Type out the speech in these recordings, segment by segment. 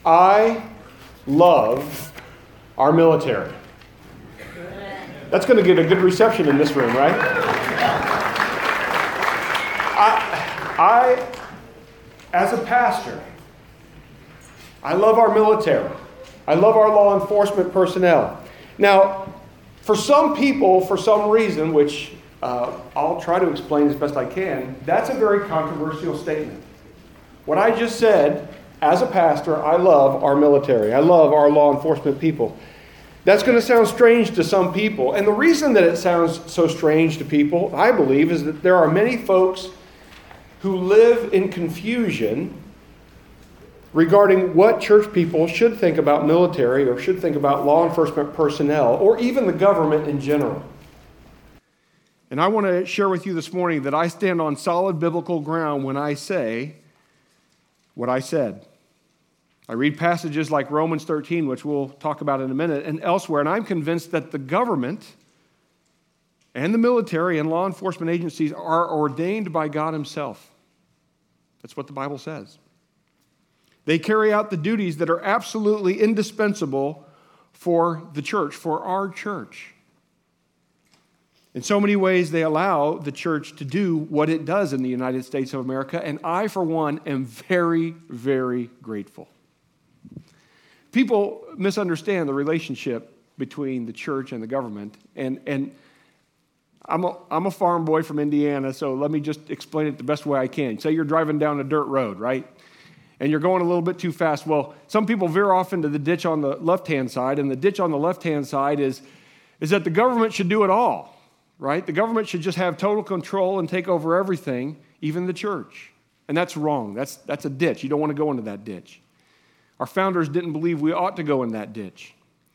I love our military. That's going to get a good reception in this room, right? I, as a pastor, I love our military. I love our law enforcement personnel. Now, for some people, for some reason, which I'll try to explain as best I can, that's a very controversial statement. What I just said, as a pastor, I love our military. I love our law enforcement people. That's going to sound strange to some people. And the reason that it sounds so strange to people, I believe, is that there are many folks who live in confusion regarding what church people should think about military or should think about law enforcement personnel or even the government in general. And I want to share with you this morning that I stand on solid biblical ground when I say what I said. I read passages like Romans 13, which we'll talk about in a minute, and elsewhere, and I'm convinced that the government and the military and law enforcement agencies are ordained by God Himself. That's what the Bible says. They carry out the duties that are absolutely indispensable for the church, for our church. In so many ways, they allow the church to do what it does in the United States of America, and I, for one, am very, very grateful. People misunderstand the relationship between the church and the government, and I'm a farm boy from Indiana, so let me just explain it the best way I can. Say you're driving down a dirt road, right? And you're going a little bit too fast. Well, some people veer off into the ditch on the left-hand side, and the ditch on the left-hand side is that the government should do it all, right? The government should just have total control and take over everything, even the church. And that's wrong. That's a ditch. You don't want to go into that ditch. Our founders didn't believe we ought to go in that ditch.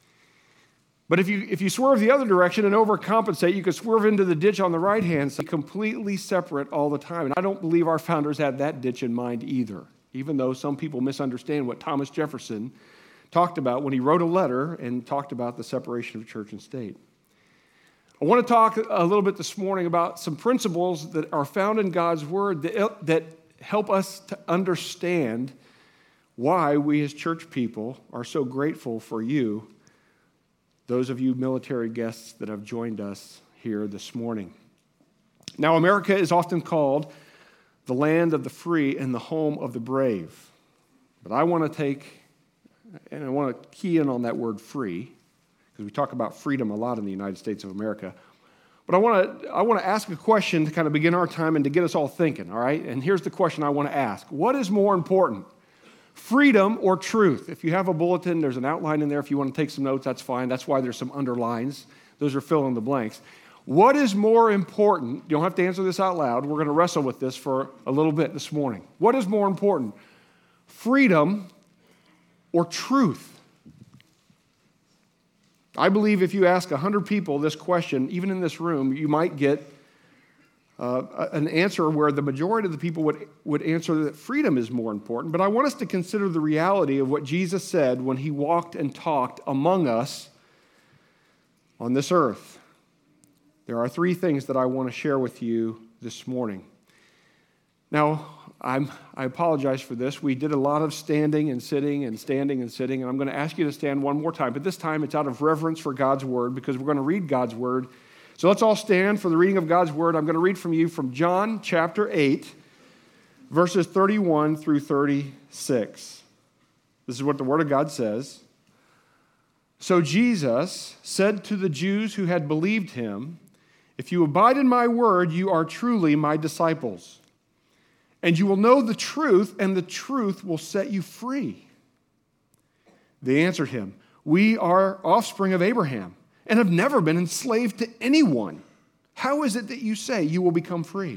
But if you swerve the other direction and overcompensate, you could swerve into the ditch on the right-hand side, completely separate all the time. And I don't believe our founders had that ditch in mind either, even though some people misunderstand what Thomas Jefferson talked about when he wrote a letter and talked about the separation of church and state. I want to talk a little bit this morning about some principles that are found in God's Word that help us to understand why we as church people are so grateful for you, those of you military guests that have joined us here this morning. Now, America is often called the land of the free and the home of the brave. But I want to key in on that word free, because we talk about freedom a lot in the United States of America. But I want to ask a question to kind of begin our time and to get us all thinking, all right? And here's the question I want to ask. What is more important, freedom or truth? If you have a bulletin, there's an outline in there. If you want to take some notes, that's fine. That's why there's some underlines. Those are fill in the blanks. What is more important? You don't have to answer this out loud. We're going to wrestle with this for a little bit this morning. What is more important, freedom or truth? I believe if you ask 100 people this question, even in this room, you might get an answer where the majority of the people would answer that freedom is more important. But I want us to consider the reality of what Jesus said when He walked and talked among us on this earth. There are three things that I want to share with you this morning. Now, I apologize for this. We did a lot of standing and sitting and standing and sitting, and I'm going to ask you to stand one more time. But this time it's out of reverence for God's Word, because we're going to read God's Word. So let's all stand for the reading of God's Word. I'm going to read from you from John chapter 8, verses 31 through 36. This is what the Word of God says. So Jesus said to the Jews who had believed Him, "If you abide in my word, you are truly my disciples. And you will know the truth, and the truth will set you free." They answered Him, "We are offspring of Abraham and have never been enslaved to anyone. How is it that you say you will become free?"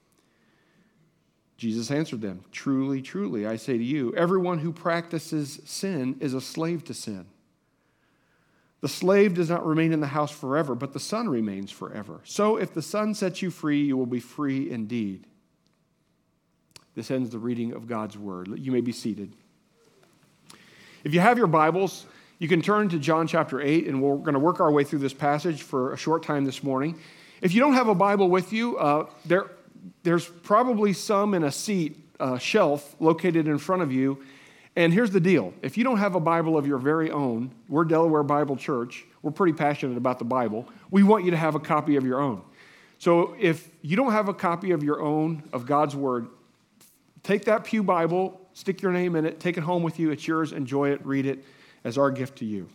Jesus answered them, "Truly, truly, I say to you, everyone who practices sin is a slave to sin. The slave does not remain in the house forever, but the Son remains forever. So if the Son sets you free, you will be free indeed." This ends the reading of God's Word. You may be seated. If you have your Bibles, you can turn to John chapter 8, and we're going to work our way through this passage for a short time this morning. If you don't have a Bible with you, there's probably some in a seat, shelf located in front of you. And here's the deal. If you don't have a Bible of your very own, we're Delaware Bible Church. We're pretty passionate about the Bible. We want you to have a copy of your own. So if you don't have a copy of your own, of God's Word, take that Pew Bible, stick your name in it, take it home with you. It's yours. Enjoy it. Read it as our gift to you.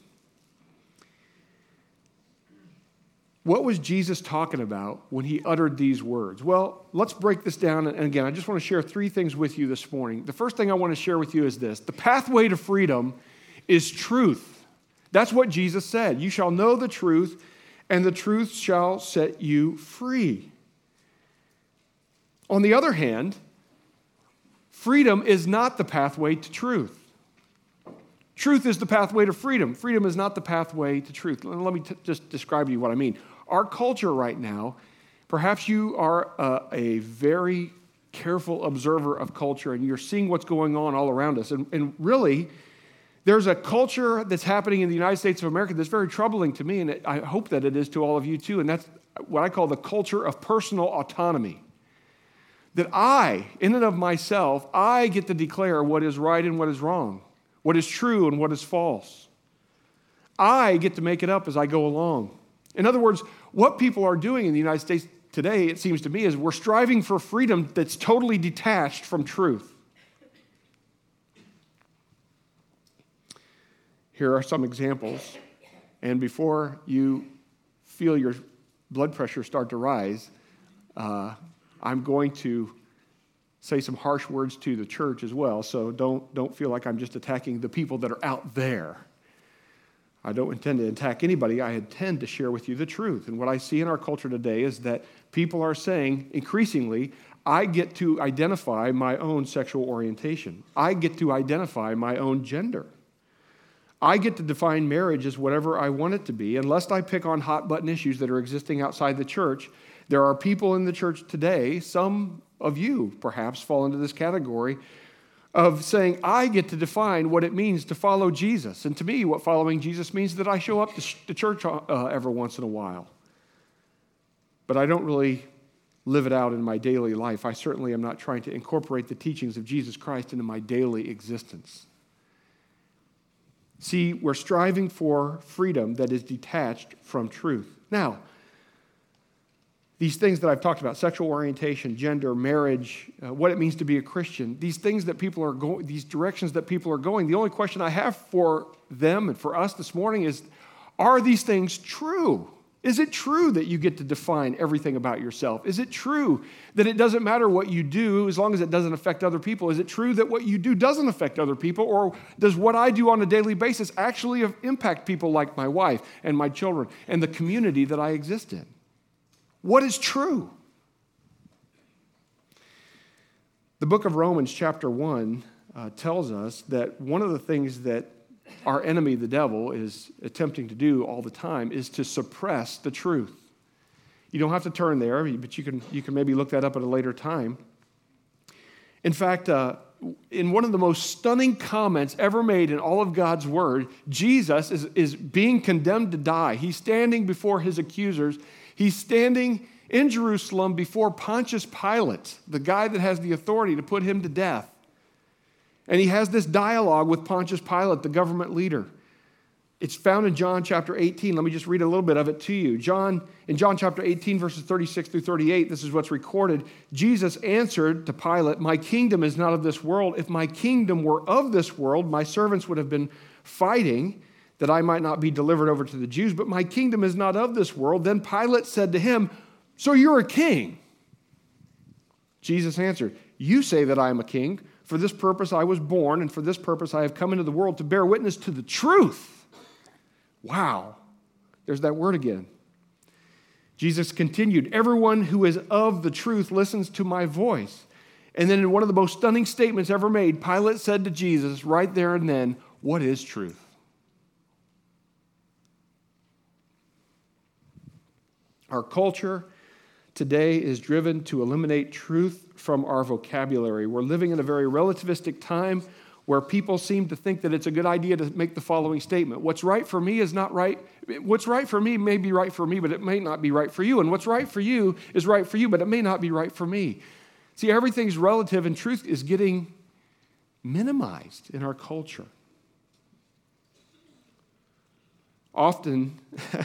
What was Jesus talking about when he uttered these words? Well, let's break this down. And again, I just want to share 3 things with you this morning. The first thing I want to share with you is this. The pathway to freedom is truth. That's what Jesus said. You shall know the truth, and the truth shall set you free. On the other hand, freedom is not the pathway to truth. Truth is the pathway to freedom. Freedom is not the pathway to truth. Let me just describe to you what I mean. Our culture right now, perhaps you are a very careful observer of culture and you're seeing what's going on all around us. And really, there's a culture that's happening in the United States of America that's very troubling to me, and I hope that it is to all of you too, and that's what I call the culture of personal autonomy. That I, in and of myself, I get to declare what is right and what is wrong, what is true and what is false. I get to make it up as I go along. In other words, what people are doing in the United States today, it seems to me, is we're striving for freedom that's totally detached from truth. Here are some examples. And before you feel your blood pressure start to rise, I'm going to say some harsh words to the church as well, so don't feel like I'm just attacking the people that are out there. I don't intend to attack anybody. I intend to share with you the truth. And what I see in our culture today is that people are saying, increasingly, I get to identify my own sexual orientation. I get to identify my own gender. I get to define marriage as whatever I want it to be, unless I pick on hot-button issues that are existing outside the church. There are people in the church today, some of you perhaps fall into this category, of saying, I get to define what it means to follow Jesus. And to me, what following Jesus means is that I show up to church every once in a while. But I don't really live it out in my daily life. I certainly am not trying to incorporate the teachings of Jesus Christ into my daily existence. See, we're striving for freedom that is detached from truth. Now, these things that I've talked about, sexual orientation, gender, marriage, what it means to be a Christian, these things that people are going, these directions that people are going, the only question I have for them and for us this morning is, are these things true? Is it true that you get to define everything about yourself? Is it true that it doesn't matter what you do as long as it doesn't affect other people? Is it true that what you do doesn't affect other people? Or does what I do on a daily basis actually impact people like my wife and my children and the community that I exist in? What is true? The book of Romans chapter 1 tells us that one of the things that our enemy, the devil, is attempting to do all the time is to suppress the truth. You don't have to turn there, but you can maybe look that up at a later time. In fact, in one of the most stunning comments ever made in all of God's word, Jesus is being condemned to die. He's standing before his accusers. He's standing in Jerusalem before Pontius Pilate, the guy that has the authority to put him to death. And he has this dialogue with Pontius Pilate, the government leader. It's found in John chapter 18. Let me just read a little bit of it to you. In John chapter 18, verses 36 through 38, this is what's recorded. Jesus answered to Pilate, "My kingdom is not of this world. If my kingdom were of this world, my servants would have been fighting that I might not be delivered over to the Jews, but my kingdom is not of this world." Then Pilate said to him, "So you're a king?" Jesus answered, "You say that I am a king. For this purpose I was born, and for this purpose I have come into the world to bear witness to the truth." Wow. There's that word again. Jesus continued, "Everyone who is of the truth listens to my voice." And then in one of the most stunning statements ever made, Pilate said to Jesus right there and then, "What is truth?" Our culture today is driven to eliminate truth from our vocabulary. We're living in a very relativistic time where people seem to think that it's a good idea to make the following statement. What's right for me is not right. What's right for me may be right for me, but it may not be right for you. And what's right for you is right for you, but it may not be right for me. See, everything's relative, and truth is getting minimized in our culture. Often,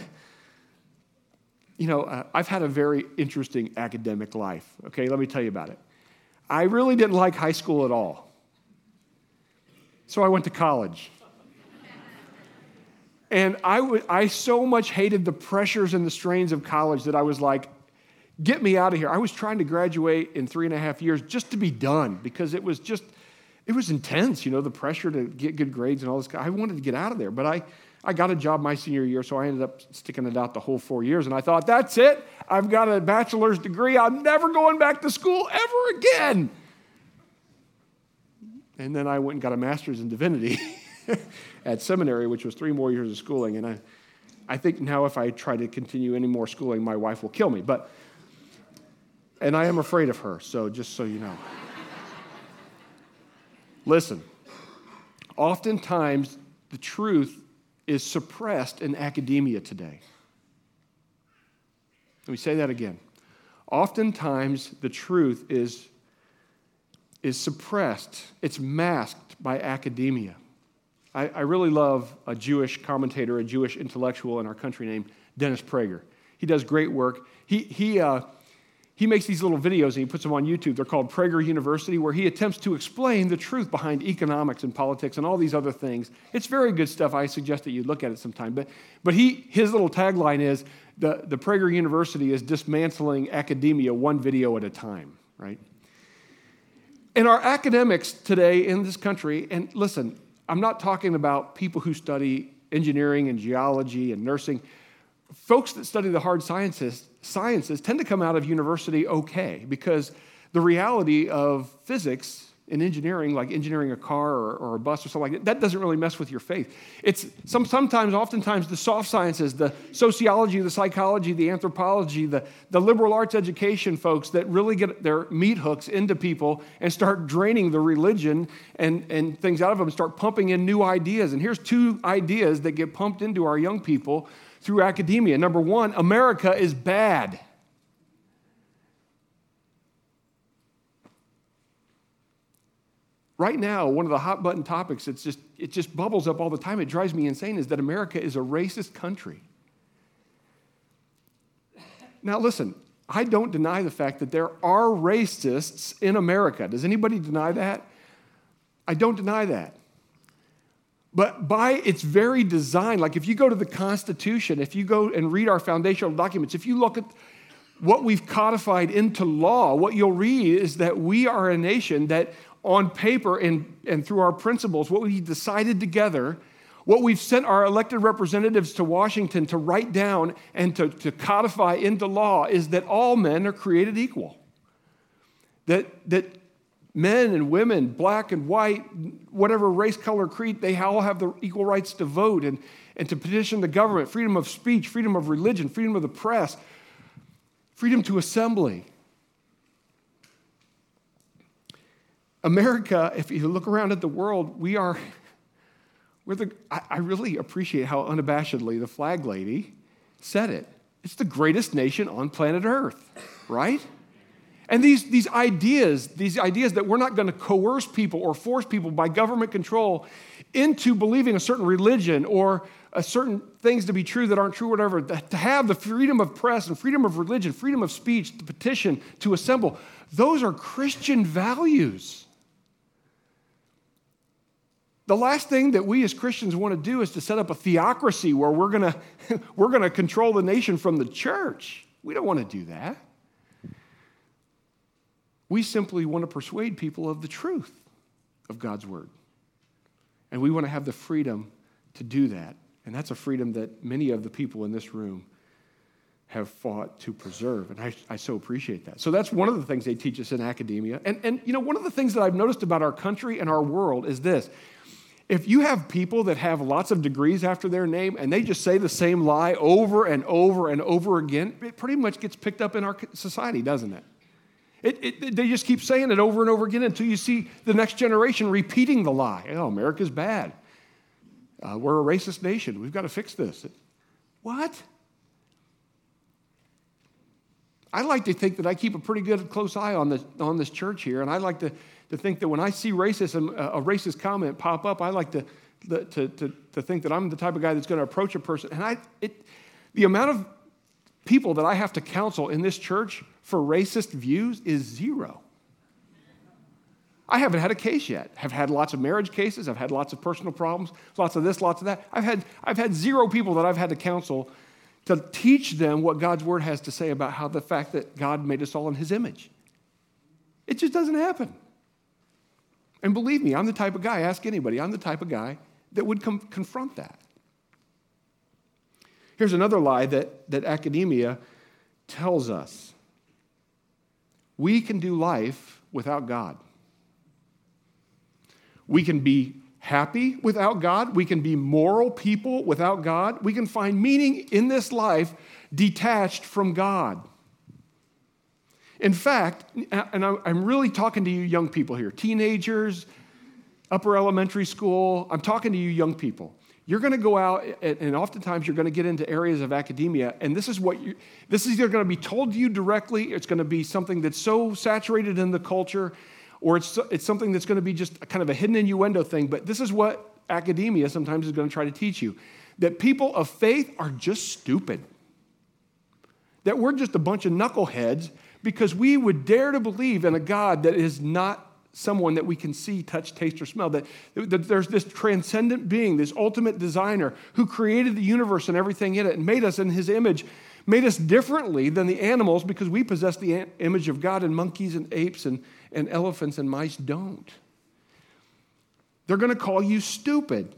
I've had a very interesting academic life. Okay, let me tell you about it. I really didn't like high school at all. So I went to college. And I so much hated the pressures and the strains of college that I was like, get me out of here. I was trying to graduate in 3.5 years just to be done because it was intense, the pressure to get good grades and all this. I wanted to get out of there, but I got a job my senior year, so I ended up sticking it out the whole 4 years. And I thought, that's it. I've got a bachelor's degree. I'm never going back to school ever again. And then I went and got a master's in divinity at seminary, which was 3 more years of schooling. And I think now if I try to continue any more schooling, my wife will kill me. And I am afraid of her, so just so you know. Listen, oftentimes the truth is suppressed in academia today. Let me say that again. Oftentimes the truth is suppressed. It's masked by academia. I really love a Jewish commentator, a Jewish intellectual in our country named Dennis Prager. He does great work. He makes these little videos and he puts them on YouTube. They're called Prager University, where he attempts to explain the truth behind economics and politics and all these other things. It's very good stuff. I suggest that you look at it sometime. But his little tagline is, the Prager University is dismantling academia one video at a time, right? And our academics today in this country, and listen, I'm not talking about people who study engineering and geology and nursing. Folks that study the hard sciences tend to come out of university okay, because the reality of physics in engineering, like engineering a car or a bus or something like that doesn't really mess with your faith. It's oftentimes the soft sciences, the sociology, the psychology, the anthropology, the liberal arts education folks that really get their meat hooks into people and start draining the religion and things out of them and start pumping in new ideas. And here's 2 ideas that get pumped into our young people through academia. Number 1, America is bad. Right now, one of the hot button topics, it just bubbles up all the time, it drives me insane, is that America is a racist country. Now listen, I don't deny the fact that there are racists in America. Does anybody deny that? I don't deny that. But by its very design, like if you go to the Constitution, if you go and read our foundational documents, if you look at what we've codified into law, what you'll read is that we are a nation that on paper and through our principles, what we decided together, what we've sent our elected representatives to Washington to write down and to codify into law is that all men are created equal. That men and women, black and white, whatever race, color, creed, they all have the equal rights to vote and to petition the government, freedom of speech, freedom of religion, freedom of the press, freedom to assembly. America, if you look around at the world, I really appreciate how unabashedly the flag lady said it. It's the greatest nation on planet Earth, right? And these ideas that we're not going to coerce people or force people by government control into believing a certain religion or a certain things to be true that aren't true, whatever, to have the freedom of press and freedom of religion, freedom of speech, to petition, to assemble, those are Christian values. The last thing that we as Christians want to do is to set up a theocracy where we're going to control the nation from the church. We don't want to do that. We simply want to persuade people of the truth of God's word. And we want to have the freedom to do that. And that's a freedom that many of the people in this room have fought to preserve. And I so appreciate that. So that's one of the things they teach us in academia. And one of the things that I've noticed about our country and our world is this. If you have people that have lots of degrees after their name and they just say the same lie over and over and over again, it pretty much gets picked up in our society, doesn't it? They just keep saying it over and over again until you see the next generation repeating the lie. Oh, America's bad. We're a racist nation. We've got to fix this. What? I like to think that I keep a pretty good close eye on this church here, and I like to think that when I see racism, a racist comment pop up, I like to think that I'm the type of guy that's going to approach a person. And the amount of people that I have to counsel in this church for racist views is zero. I haven't had a case yet. I've had lots of marriage cases. I've had lots of personal problems, lots of this, lots of that. I've had zero people that I've had to counsel to teach them what God's word has to say about how the fact that God made us all in his image. It just doesn't happen. And believe me, I'm the type of guy, ask anybody, I'm the type of guy that would confront that. Here's another lie that academia tells us. We can do life without God. We can be happy without God. We can be moral people without God. We can find meaning in this life detached from God. In fact, and I'm really talking to you young people here, teenagers, upper elementary school, I'm talking to you young people. You're going to go out, and oftentimes you're going to get into areas of academia, and this is either going to be told to you directly, it's going to be something that's so saturated in the culture, or it's something that's going to be just kind of a hidden innuendo thing, but this is what academia sometimes is going to try to teach you, that people of faith are just stupid, that we're just a bunch of knuckleheads because we would dare to believe in a God that is not someone that we can see, touch, taste, or smell, that there's this transcendent being, this ultimate designer who created the universe and everything in it and made us in his image, made us differently than the animals because we possess the image of God, and monkeys and apes and elephants and mice don't. They're going to call you stupid.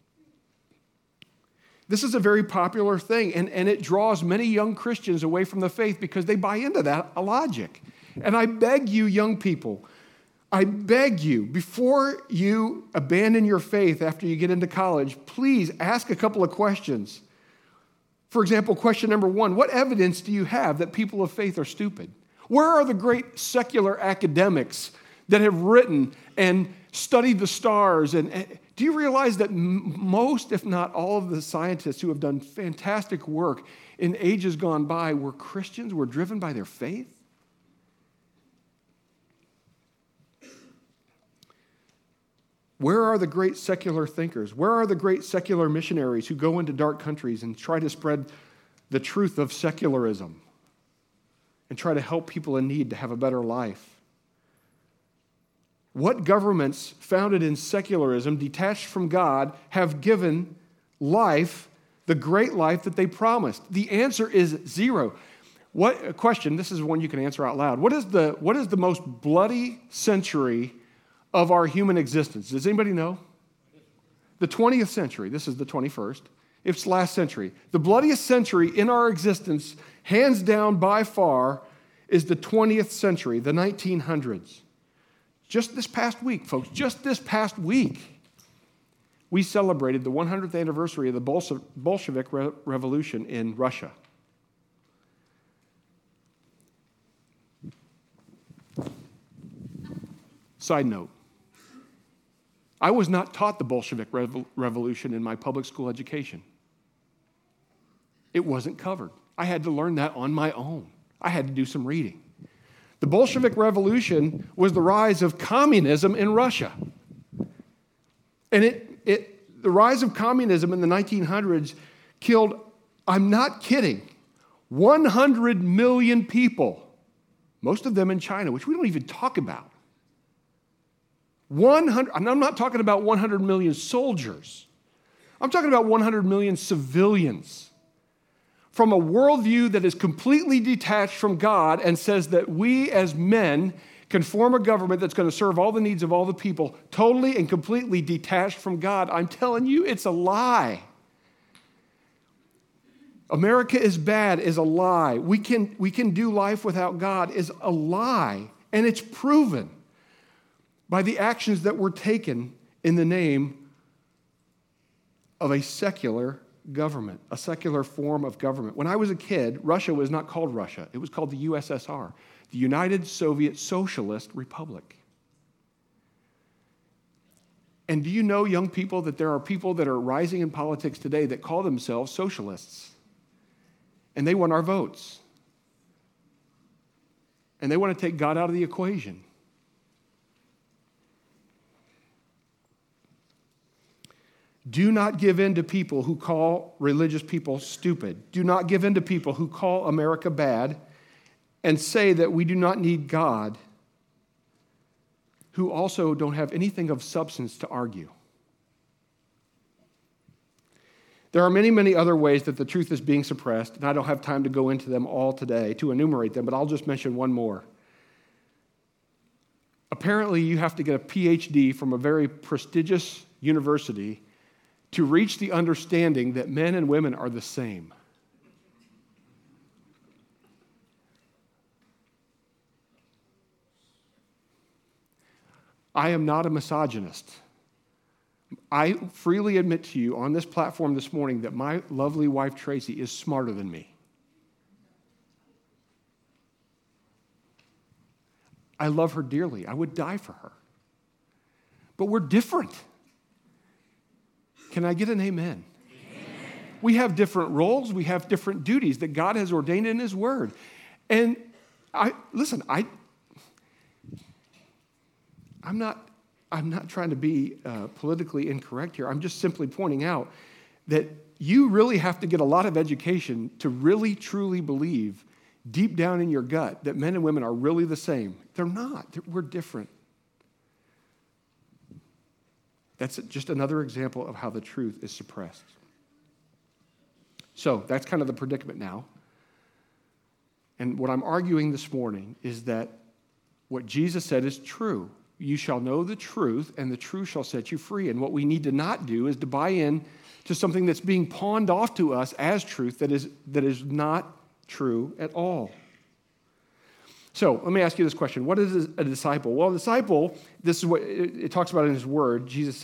This is a very popular thing, and it draws many young Christians away from the faith because they buy into that logic. And I beg you, young people, I beg you, before you abandon your faith after you get into college, please ask a couple of questions. For example, question number 1, what evidence do you have that people of faith are stupid? Where are the great secular academics that have written and studied the stars? And do you realize that most, if not all, of the scientists who have done fantastic work in ages gone by were Christians, were driven by their faith? Where are the great secular thinkers? Where are the great secular missionaries who go into dark countries and try to spread the truth of secularism and try to help people in need to have a better life? What governments founded in secularism, detached from God, have given life, the great life that they promised? The answer is zero. What question, this is one you can answer out loud. What is the most bloody century of our human existence? Does anybody know? The 20th century. This is the 21st. It's last century. The bloodiest century in our existence, hands down by far, is the 20th century, the 1900s. Just this past week, folks, just this past week, we celebrated the 100th anniversary of the Bolshevik Revolution in Russia. Side note, I was not taught the Bolshevik Revolution in my public school education. It wasn't covered. I had to learn that on my own. I had to do some reading. The Bolshevik Revolution was the rise of communism in Russia. And the rise of communism in the 1900s killed, I'm not kidding, 100 million people, most of them in China, which we don't even talk about. 100, and I'm not talking about 100 million soldiers. I'm talking about 100 million civilians from a worldview that is completely detached from God and says that we as men can form a government that's going to serve all the needs of all the people, totally and completely detached from God. I'm telling you, it's a lie. America is bad is a lie. We can do life without God is a lie, and it's proven by the actions that were taken in the name of a secular government, a secular form of government. When I was a kid, Russia was not called Russia. It was called the USSR, the United Soviet Socialist Republic. And do you know, young people, that there are people that are rising in politics today that call themselves socialists? And they want our votes. and they want to take God out of the equation. Do not give in to people who call religious people stupid. Do not give in to people who call America bad and say that we do not need God, who also don't have anything of substance to argue. There are many, many other ways that the truth is being suppressed, and I don't have time to go into them all today, to enumerate them, but I'll just mention one more. Apparently, you have to get a PhD from a very prestigious university to reach the understanding that men and women are the same. I am not a misogynist. I freely admit to you on this platform this morning that my lovely wife, Tracy, is smarter than me. I love her dearly. I would die for her. But we're different. Can I get an amen? Amen? We have different roles. We have different duties that God has ordained in His Word. And I'm not trying to be politically incorrect here. I'm just simply pointing out that you really have to get a lot of education to really, truly believe deep down in your gut that men and women are really the same. They're not. We're different. That's just another example of how the truth is suppressed. So that's kind of the predicament now. And what I'm arguing this morning is that what Jesus said is true. You shall know the truth, and the truth shall set you free. And what we need to not do is to buy in to something that's being pawned off to us as truth that is not true at all. So let me ask you this question. What is a disciple? Well, a disciple, this is what it talks about in His Word. Jesus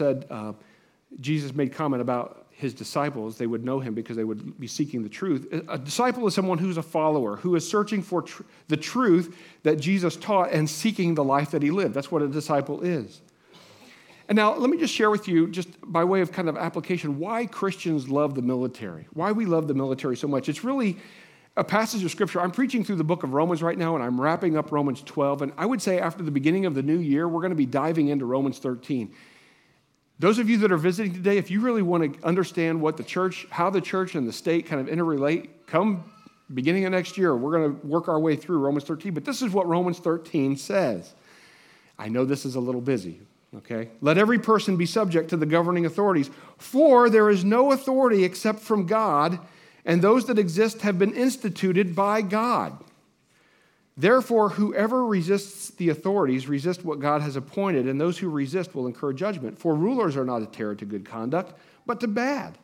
made comment about His disciples. They would know Him because they would be seeking the truth. A disciple is someone who's a follower, who is searching for the truth that Jesus taught and seeking the life that He lived. That's what a disciple is. And now let me just share with you, just by way of kind of application, why Christians love the military, why we love the military so much. It's really a passage of Scripture. I'm preaching through the book of Romans right now, and I'm wrapping up Romans 12. And I would say after the beginning of the new year, we're going to be diving into Romans 13. Those of you that are visiting today, if you really want to understand what the church, how the church and the state kind of interrelate, come beginning of next year, we're going to work our way through Romans 13. But this is what Romans 13 says. I know this is a little busy, okay? Let every person be subject to the governing authorities, for there is no authority except from God, and those that exist have been instituted by God. Therefore, whoever resists the authorities resists what God has appointed, and those who resist will incur judgment. For rulers are not a terror to good conduct, but to bad.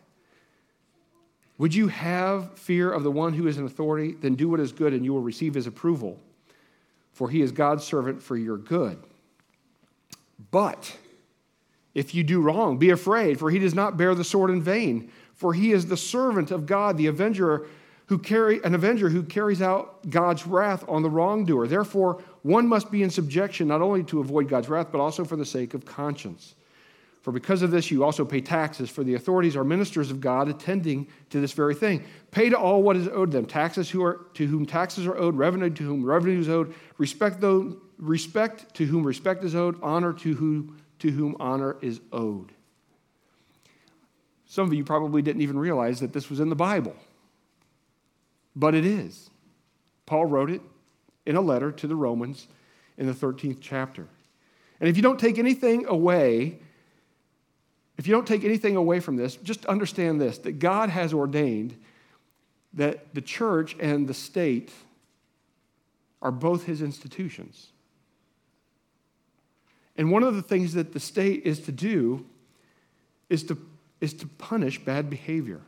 Would you have fear of the one who is in authority? Then do what is good, and you will receive his approval. For he is God's servant for your good. But if you do wrong, be afraid, for he does not bear the sword in vain. For he is the servant of God, the avenger who carries out God's wrath on the wrongdoer. Therefore, one must be in subjection not only to avoid God's wrath, but also for the sake of conscience. For because of this, you also pay taxes, for the authorities are ministers of God, attending to this very thing. Pay to all what is owed them, taxes to whom taxes are owed, revenue to whom revenue is owed, respect to whom respect is owed, honor to whom honor is owed. Some of you probably didn't even realize that this was in the Bible. But it is. Paul wrote it in a letter to the Romans in the 13th chapter. And if you don't take anything away from this, just understand this, that God has ordained that the church and the state are both his institutions. And one of the things that the state is to do is to punish bad behavior.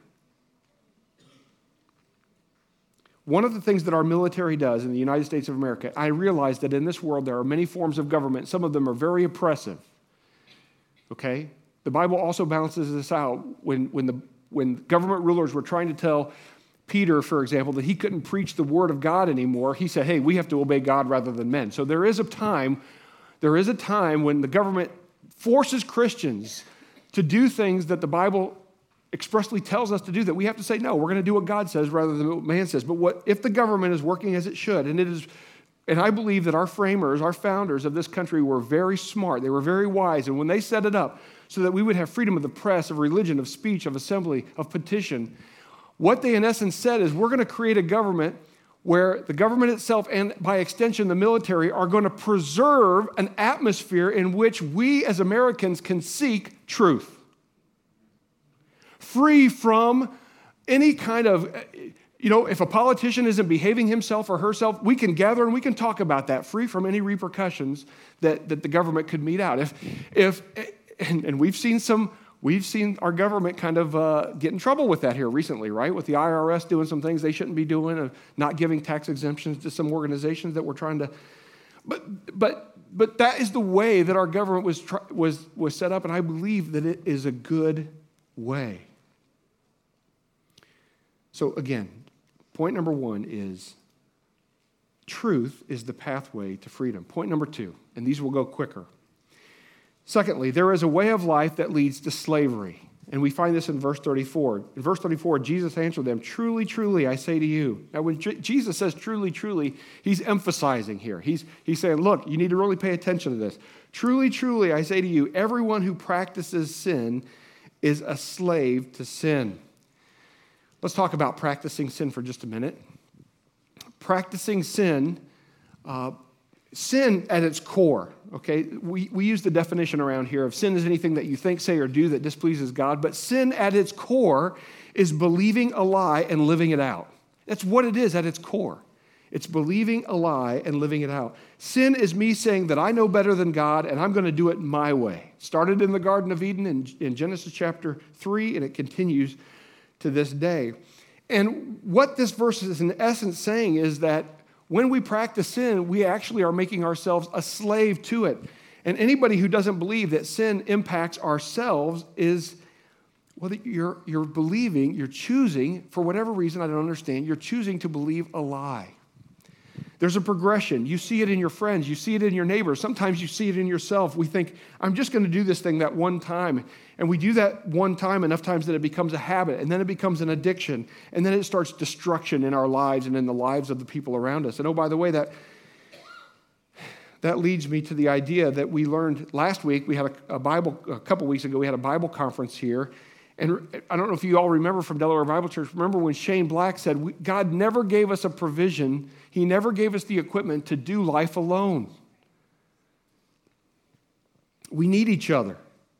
One of the things that our military does in the United States of America, I realize that in this world there are many forms of government. Some of them are very oppressive. Okay? The Bible also balances this out. When government rulers were trying to tell Peter, for example, that he couldn't preach the word of God anymore, he said, hey, we have to obey God rather than men. So there is a time when the government forces Christians to do things that the Bible expressly tells us to do, that we have to say, no, we're going to do what God says rather than what man says. But what if the government is working as it should, and it is And I believe that our framers, our founders of this country were very smart. They were very wise. And when they set it up so that we would have freedom of the press, of religion, of speech, of assembly, of petition, what they in essence said is we're going to create a government where the government itself and by extension the military are going to preserve an atmosphere in which we as Americans can seek truth. Free from any kind of, if a politician isn't behaving himself or herself, we can gather and we can talk about that, free from any repercussions that the government could mete out. And we've seen our government kind of get in trouble with that here recently, right? With the IRS doing some things they shouldn't be doing, of not giving tax exemptions to some organizations that were trying to. But that is the way that our government was set up, and I believe that it is a good way. So again, point number one is truth is the pathway to freedom. Point number two, and these will go quicker. Secondly, there is a way of life that leads to slavery. And we find this in verse 34. In verse 34, Jesus answered them, "Truly, truly, I say to you." Now, when Jesus says truly, truly, he's emphasizing here. He's saying, look, you need to really pay attention to this. "Truly, truly, I say to you, everyone who practices sin is a slave to sin." Let's talk about practicing sin for just a minute. Practicing sin, sin at its core, okay? We use the definition around here of sin is anything that you think, say, or do that displeases God, but sin at its core is believing a lie and living it out. That's what it is at its core. It's believing a lie and living it out. Sin is me saying that I know better than God and I'm going to do it my way. Started in the Garden of Eden in Genesis chapter 3, and it continues to this day. And what this verse is in essence saying is that when we practice sin, we actually are making ourselves a slave to it. And anybody who doesn't believe that sin impacts ourselves is, well, you're believing, you're choosing, for whatever reason I don't understand, you're choosing to believe a lie. There's a progression. You see it in your friends. You see it in your neighbors. Sometimes you see it in yourself. We think, I'm just going to do this thing that one time. And we do that one time enough times that it becomes a habit. And then it becomes an addiction. And then it starts destruction in our lives and in the lives of the people around us. And oh, by the way, that leads me to the idea that we learned last week. We had a couple weeks ago, we had a Bible conference here. And I don't know if you all remember from Delaware Bible Church, remember when Shane Black said, God never gave us a provision. He never gave us the equipment to do life alone. We need each other.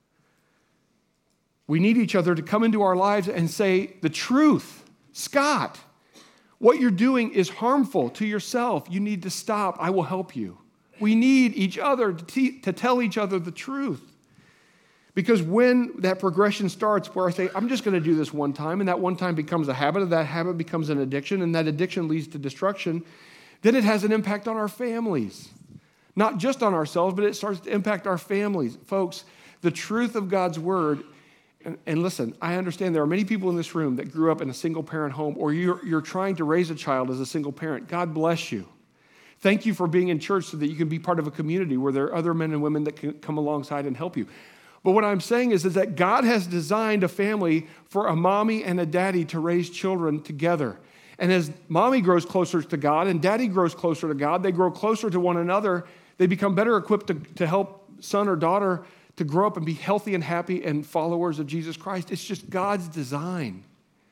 We need each other to come into our lives and say the truth. Scott, what you're doing is harmful to yourself. You need to stop. I will help you. We need each other to tell each other the truth. Because when that progression starts where I say, I'm just going to do this one time, and that one time becomes a habit, and that habit becomes an addiction, and that addiction leads to destruction, then it has an impact on our families. Not just on ourselves, but it starts to impact our families. Folks, the truth of God's word, and listen, I understand there are many people in this room that grew up in a single-parent home, or you're trying to raise a child as a single parent. God bless you. Thank you for being in church so that you can be part of a community where there are other men and women that can come alongside and help you. But what I'm saying is that God has designed a family for a mommy and a daddy to raise children together. And as mommy grows closer to God and daddy grows closer to God, they grow closer to one another. They become better equipped to help son or daughter to grow up and be healthy and happy and followers of Jesus Christ. It's just God's design.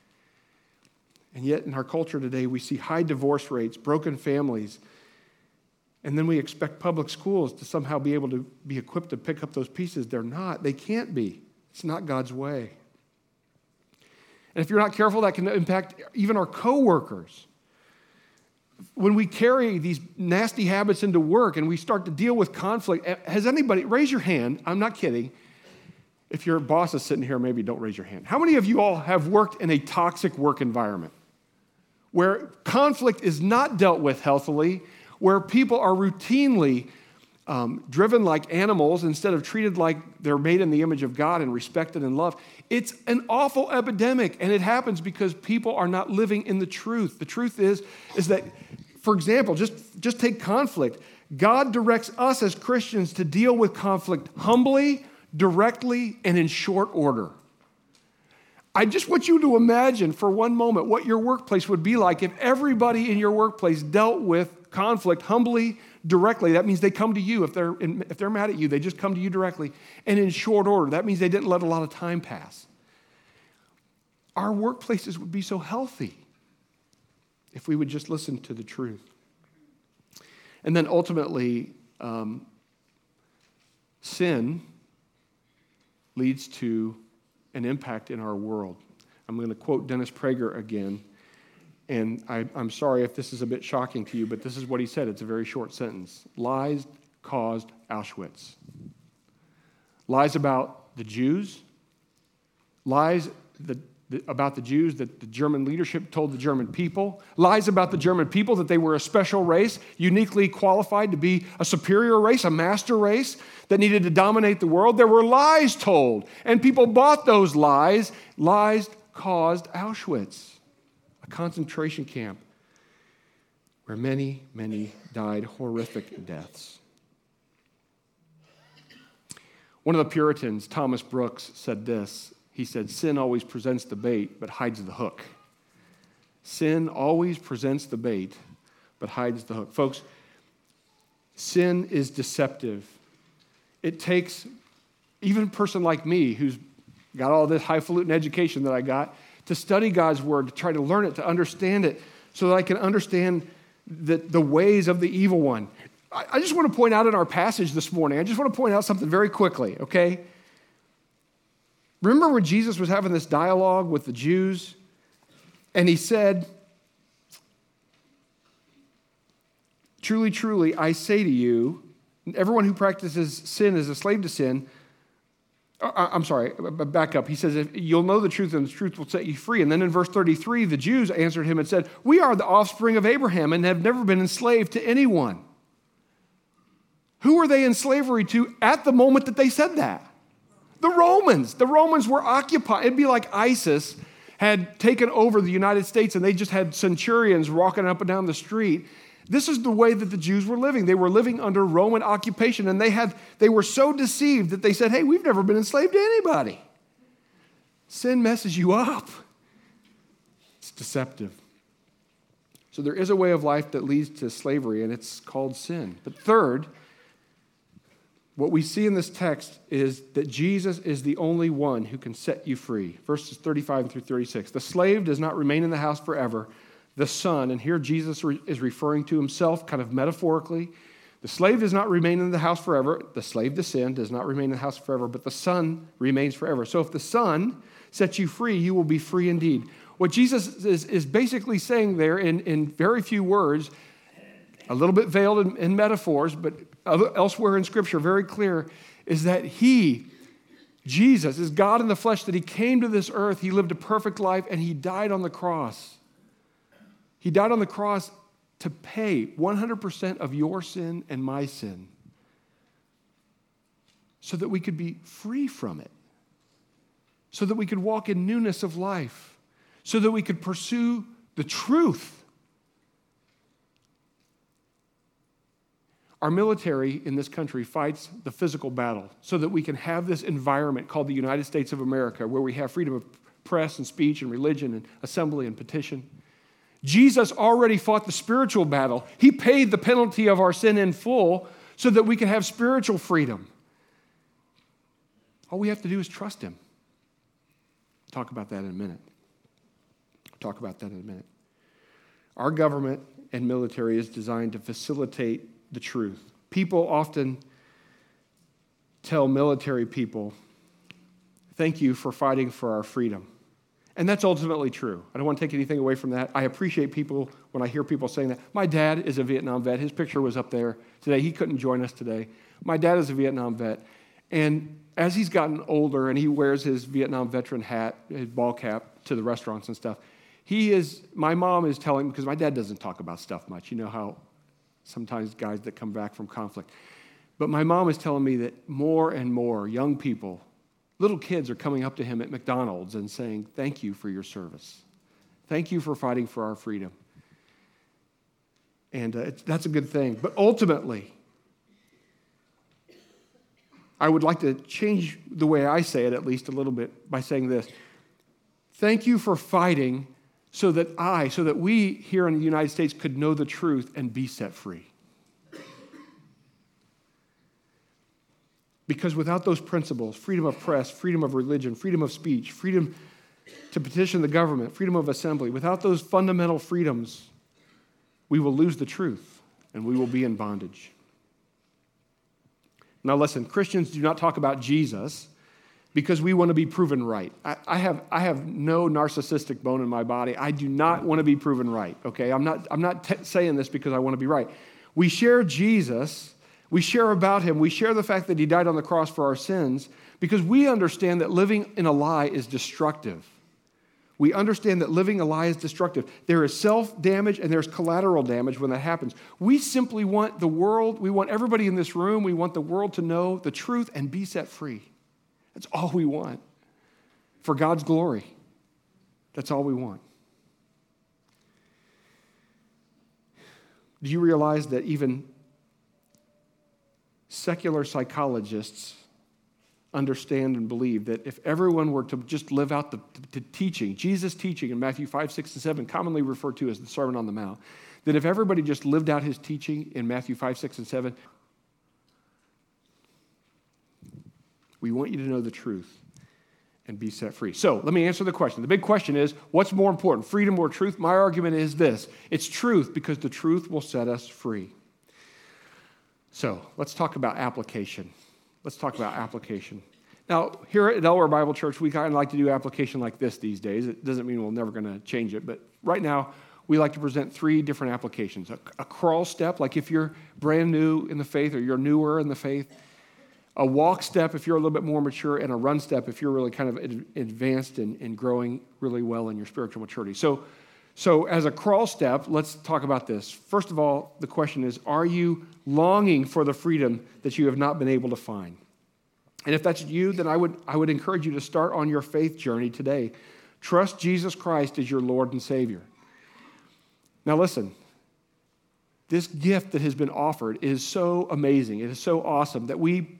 And yet in our culture today, we see high divorce rates, broken families, and then we expect public schools to somehow be able to be equipped to pick up those pieces. They're not. They can't be. It's not God's way. And if you're not careful, that can impact even our coworkers. When we carry these nasty habits into work and we start to deal with conflict, has anybody, raise your hand, I'm not kidding. If your boss is sitting here, maybe don't raise your hand. How many of you all have worked in a toxic work environment where conflict is not dealt with healthily, where people are routinely driven like animals instead of treated like they're made in the image of God and respected and loved? It's an awful epidemic, and it happens because people are not living in the truth. The truth is that, for example, just take conflict. God directs us as Christians to deal with conflict humbly, directly, and in short order. I just want you to imagine for one moment what your workplace would be like if everybody in your workplace dealt with conflict humbly, directly. That means they come to you. If they're mad at you, they just come to you directly. And in short order, that means they didn't let a lot of time pass. Our workplaces would be so healthy if we would just listen to the truth. And then ultimately, sin leads to an impact in our world. I'm going to quote Dennis Prager again, and I'm sorry if this is a bit shocking to you, but this is what he said. It's a very short sentence. Lies caused Auschwitz. Lies about the Jews, lies about the Jews that the German leadership told the German people, lies about the German people that they were a special race, uniquely qualified to be a superior race, a master race that needed to dominate the world. There were lies told, and people bought those lies. Lies caused Auschwitz, a concentration camp where many, many died horrific deaths. One of the Puritans, Thomas Brooks, said this. He said, sin always presents the bait, but hides the hook. Sin always presents the bait, but hides the hook. Folks, sin is deceptive. It takes even a person like me who's got all this highfalutin education that I got to study God's word, to try to learn it, to understand it, so that I can understand the ways of the evil one. I just want to point out in our passage this morning, I just want to point out something very quickly, okay? Remember when Jesus was having this dialogue with the Jews, and he said, truly, truly, I say to you, everyone who practices sin is a slave to sin. I'm sorry, back up. He says, you'll know the truth, and the truth will set you free. And then in verse 33, the Jews answered him and said, we are the offspring of Abraham and have never been enslaved to anyone. Who were they in slavery to at the moment that they said that? The Romans. The Romans were occupied. It'd be like ISIS had taken over the United States and they just had centurions walking up and down the street. This is the way that the Jews were living. They were living under Roman occupation, and they were so deceived that they said, hey, we've never been enslaved to anybody. Sin messes you up. It's deceptive. So there is a way of life that leads to slavery, and it's called sin. But third, what we see in this text is that Jesus is the only one who can set you free. Verses 35 through 36. The slave does not remain in the house forever. The son, and here Jesus is referring to himself kind of metaphorically. The slave does not remain in the house forever. The slave to sin does not remain in the house forever, but the son remains forever. So if the son sets you free, you will be free indeed. What Jesus is basically saying there in very few words, a little bit veiled in metaphors, but elsewhere in Scripture, very clear, is that Jesus, is God in the flesh, that he came to this earth, he lived a perfect life, and he died on the cross. He died on the cross to pay 100% of your sin and my sin so that we could be free from it, so that we could walk in newness of life, so that we could pursue the truth. Our military in this country fights the physical battle so that we can have this environment called the United States of America, where we have freedom of press and speech and religion and assembly and petition. Jesus already fought the spiritual battle. He paid the penalty of our sin in full so that we can have spiritual freedom. All we have to do is trust him. Talk about that in a minute. Our government and military is designed to facilitate the truth. People often tell military people, thank you for fighting for our freedom. And that's ultimately true. I don't want to take anything away from that. I appreciate people when I hear people saying that. My dad is a Vietnam vet. His picture was up there today. He couldn't join us today. My dad is a Vietnam vet. And as he's gotten older and he wears his Vietnam veteran hat, his ball cap to the restaurants and stuff, my mom is telling, because my dad doesn't talk about stuff much. You know how sometimes guys that come back from conflict. But my mom is telling me that more and more young people, little kids, are coming up to him at McDonald's and saying, thank you for your service. Thank you for fighting for our freedom. And that's a good thing. But ultimately, I would like to change the way I say it at least a little bit by saying this. Thank you for fighting so that we here in the United States could know the truth and be set free. Because without those principles, freedom of press, freedom of religion, freedom of speech, freedom to petition the government, freedom of assembly, without those fundamental freedoms, we will lose the truth and we will be in bondage. Now listen, Christians do not talk about Jesus because we want to be proven right. I have no narcissistic bone in my body. I do not want to be proven right, okay? I'm not saying this because I want to be right. We share Jesus. We share about him. We share the fact that he died on the cross for our sins because we understand that living in a lie is destructive. We understand that living a lie is destructive. There is self-damage and there's collateral damage when that happens. We simply want the world, we want everybody in this room, we want the world to know the truth and be set free. That's all we want. For God's glory. That's all we want. Do you realize that even secular psychologists understand and believe that if everyone were to just live out the teaching, Jesus' teaching in Matthew 5, 6, and 7, commonly referred to as the Sermon on the Mount, that if everybody just lived out his teaching in Matthew 5, 6, and 7, we want you to know the truth and be set free. So let me answer the question. The big question is, what's more important, freedom or truth? My argument is this. It's truth because the truth will set us free. So let's talk about application. Now, here at Delaware Bible Church, we kind of like to do application like this these days. It doesn't mean we're never going to change it, but right now, we like to present 3 different applications. A crawl step, like if you're brand new in the faith or you're newer in the faith. A walk step if you're a little bit more mature, and a run step if you're really kind of advanced and growing really well in your spiritual maturity. So as a crawl step, let's talk about this. First of all, the question is, are you longing for the freedom that you have not been able to find? And if that's you, then I would encourage you to start on your faith journey today. Trust Jesus Christ as your Lord and Savior. Now listen, this gift that has been offered is so amazing. It is so awesome that we,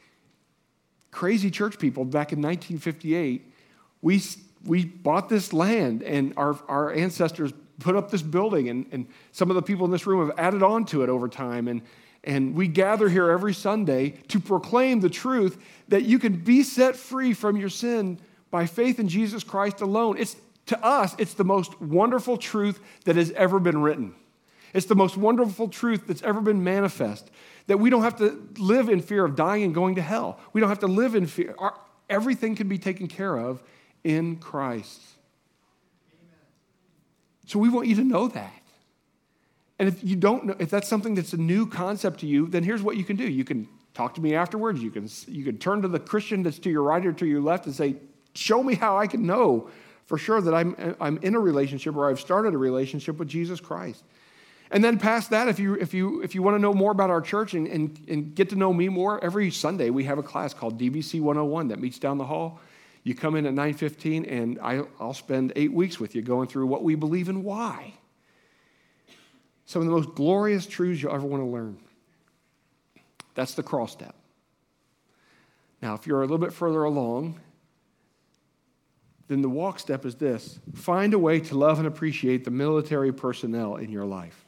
crazy church people back in 1958, we bought this land, and our ancestors put up this building, and some of the people in this room have added on to it over time, and we gather here every Sunday to proclaim the truth that you can be set free from your sin by faith in Jesus Christ alone. To us, it's the most wonderful truth that has ever been written. It's the most wonderful truth that's ever been manifest, that we don't have to live in fear of dying and going to hell. We don't have to live in fear. Everything can be taken care of in Christ. Amen. So we want you to know that. And if you don't know, if that's something that's a new concept to you, then here's what you can do. You can talk to me afterwards. You can turn to the Christian that's to your right or to your left and say, show me how I can know for sure that I'm in a relationship or I've started a relationship with Jesus Christ. And then past that, if you want to know more about our church and get to know me more, every Sunday we have a class called DBC 101 that meets down the hall. You come in at 9:15, and I'll spend 8 weeks with you going through what we believe and why. Some of the most glorious truths you'll ever want to learn. That's the crawl step. Now, if you're a little bit further along, then the walk step is this. Find a way to love and appreciate the military personnel in your life.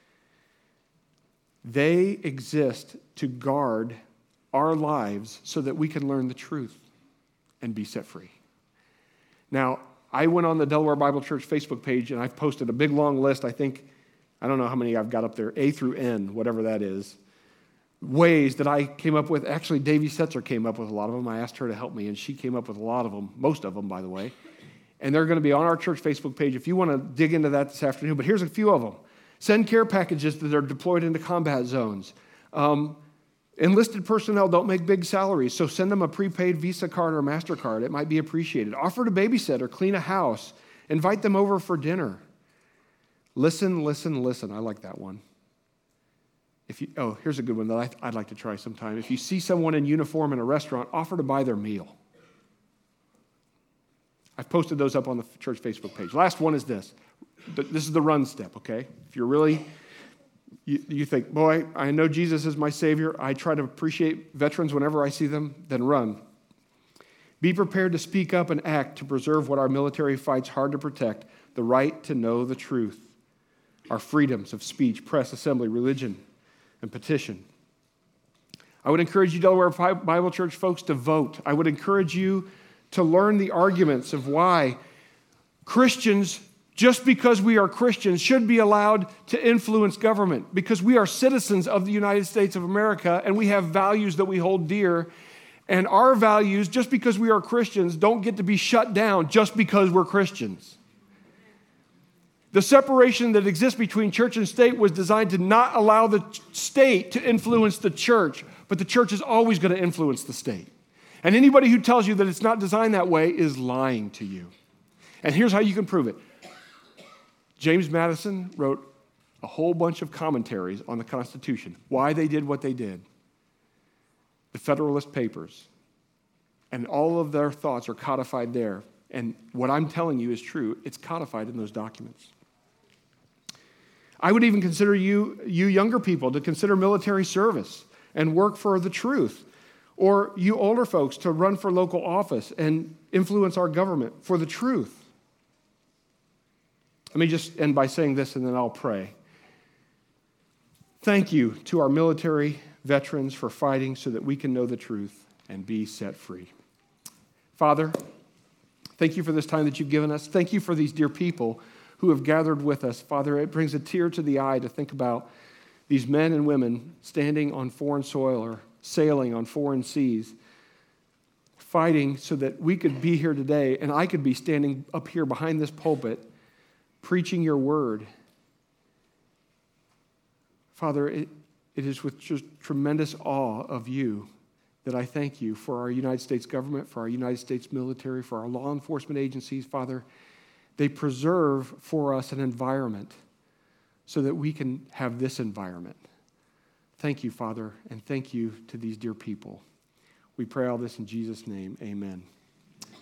They exist to guard our lives so that we can learn the truth and be set free. Now, I went on the Delaware Bible Church Facebook page, and I've posted a big, long list. I don't know how many I've got up there, A through N, whatever that is, ways that I came up with. Actually, Davy Setzer came up with a lot of them. I asked her to help me, and she came up with a lot of them, most of them, by the way. And they're going to be on our church Facebook page if you want to dig into that this afternoon. But here's a few of them. Send care packages that are deployed into combat zones. Enlisted personnel don't make big salaries, so send them a prepaid Visa card or MasterCard. It might be appreciated. Offer to babysit or clean a house. Invite them over for dinner. Listen, listen, listen. I like that one. Here's a good one that I'd like to try sometime. If you see someone in uniform in a restaurant, offer to buy their meal. I've posted those up on the church Facebook page. Last one is this. This is the run step, okay? If you're really... You think, boy, I know Jesus is my Savior. I try to appreciate veterans whenever I see them, then run. Be prepared to speak up and act to preserve what our military fights hard to protect, the right to know the truth, our freedoms of speech, press, assembly, religion, and petition. I would encourage you, Delaware Bible Church folks, to vote. I would encourage you to learn the arguments of why Christians, just because we are Christians, should be allowed to influence government, because we are citizens of the United States of America and we have values that we hold dear. And our values, just because we are Christians, don't get to be shut down just because we're Christians. The separation that exists between church and state was designed to not allow the state to influence the church, but the church is always going to influence the state. And anybody who tells you that it's not designed that way is lying to you. And here's how you can prove it. James Madison wrote a whole bunch of commentaries on the Constitution, why they did what they did. The Federalist Papers, and all of their thoughts are codified there. And what I'm telling you is true. It's codified in those documents. I would even consider you younger people to consider military service and work for the truth, or you older folks to run for local office and influence our government for the truth. Let me just end by saying this, and then I'll pray. Thank you to our military veterans for fighting so that we can know the truth and be set free. Father, thank you for this time that you've given us. Thank you for these dear people who have gathered with us. Father, it brings a tear to the eye to think about these men and women standing on foreign soil or sailing on foreign seas, fighting so that we could be here today and I could be standing up here behind this pulpit preaching your word. Father, it is with just tremendous awe of you that I thank you for our United States government, for our United States military, for our law enforcement agencies. Father, they preserve for us an environment so that we can have this environment. Thank you, Father, and thank you to these dear people. We pray all this in Jesus' name. Amen.